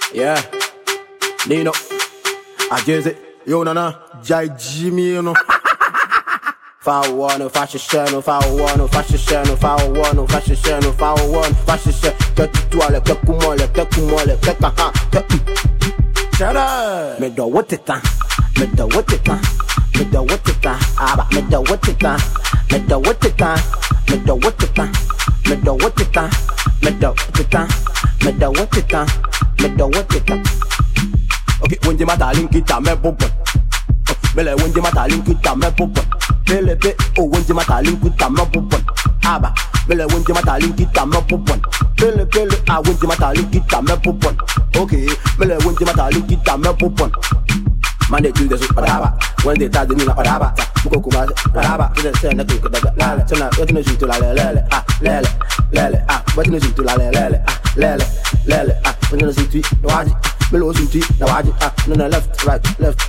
Yeah, Nino, I just it. Yo, Nana, Jai Jimmy, you know. Foul one, fashion channel, foul one, fashion channel, foul one, fashion channel, foul one, fashion channel. Cut to all the Kakumole, Kakaha. Shut up! Me do what it can, me do what it can, me do what it can, me do what it can, me do what it can, me do what it can, me do what it can, me do what it can, me do what it can, me do what it can. Okay, when you mata link it, I'm a bumper. Bele when you mata link it, I'm a bumper. Bele be, oh when you mata link it, I'm a bumper. Aba, bele when you mata link it, I'm a bumper. Bele, ah when you mata link it, I'm a bumper. Okay, bele when you mata link it, I'm a bumper. Monday, Tuesday, Padaba. Wednesday, Thursday, Nina, Padaba. Mukokuma, Padaba. To the send the cook, Lale. Tonight, what you to Lale, Lele, Lele, what you to Lale, Lele, when you see to Waji, below to Waji, no, left, right,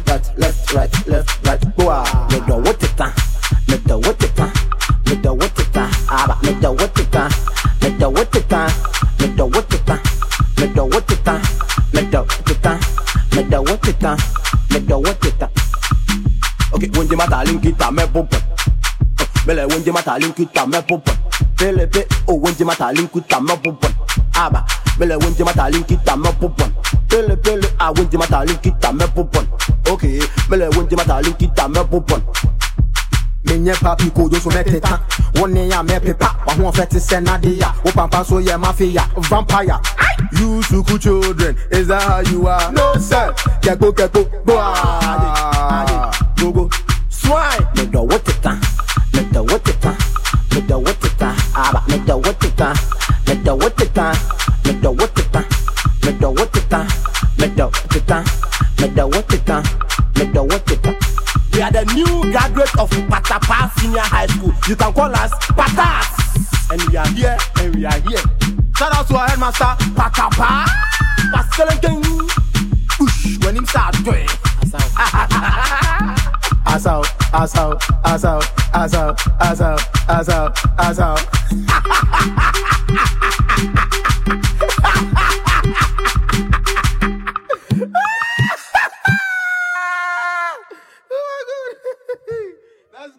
go out. Make the what it can, make the what it can, make the what it can, make the what it can, make the what it can, make the what it can, make the what it can, make the what it can, make the what it can. Make the what it up. Okay, when you mata link it, I'm a bumper. Bele, when you mata link it, I'm a bumper. Bele, oh, when you mata link it, I'm a bumper. Aba, bele, when you mata link it, I'm a bumper. Bele, ah, when you mata link it, I'm a bumper. Okay, bele, when you mata link it, I'm a bumper. Menye papi kojo so meteta. One ya me pepa. Wa ho fete senadia. Wo pampa so ye mafia. Vampire. You suku children. Is that how you are? No sir. Keko. Go. Swine. Make the what it can. Make the what it can. Make the what it can. Make the what it can. Make the what it can. Make the what it can. Make the what it can. Make the what it can. Make the what it can. Make the what it can. We are the new graduates of Patapa Senior High School. You can call us Patas. And we are here. Shout out to our headmaster, Patapa.